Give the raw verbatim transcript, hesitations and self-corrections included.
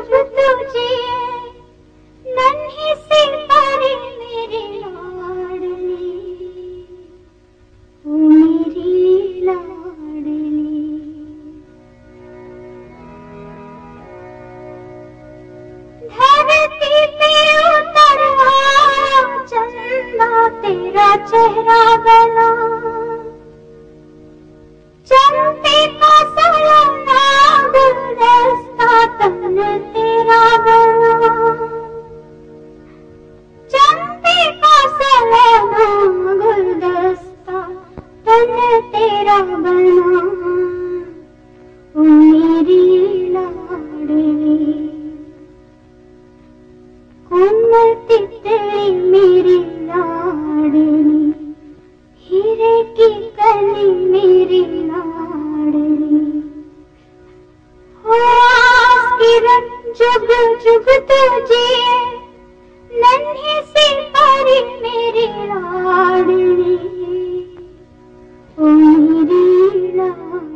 जुग तुझे नन्ही सी परी मेरी लाडली, ओ मेरी लाडली। धरती पे उतर आया चंदा तेरा चेहरा बना, चंपे का सलोना गुलदस्ता तन तेरा बना, चंपे का सलोना गुलदस्ता तन तेरा बना, ओ मेरी लाडली, कोमल तितली मेरी लाडली, हीरे की कली मेरी लाडली, हो आस किरण जुग जुग तुझे नन्ही सी परी मेरी लाडली, ओ मेरी लाडली।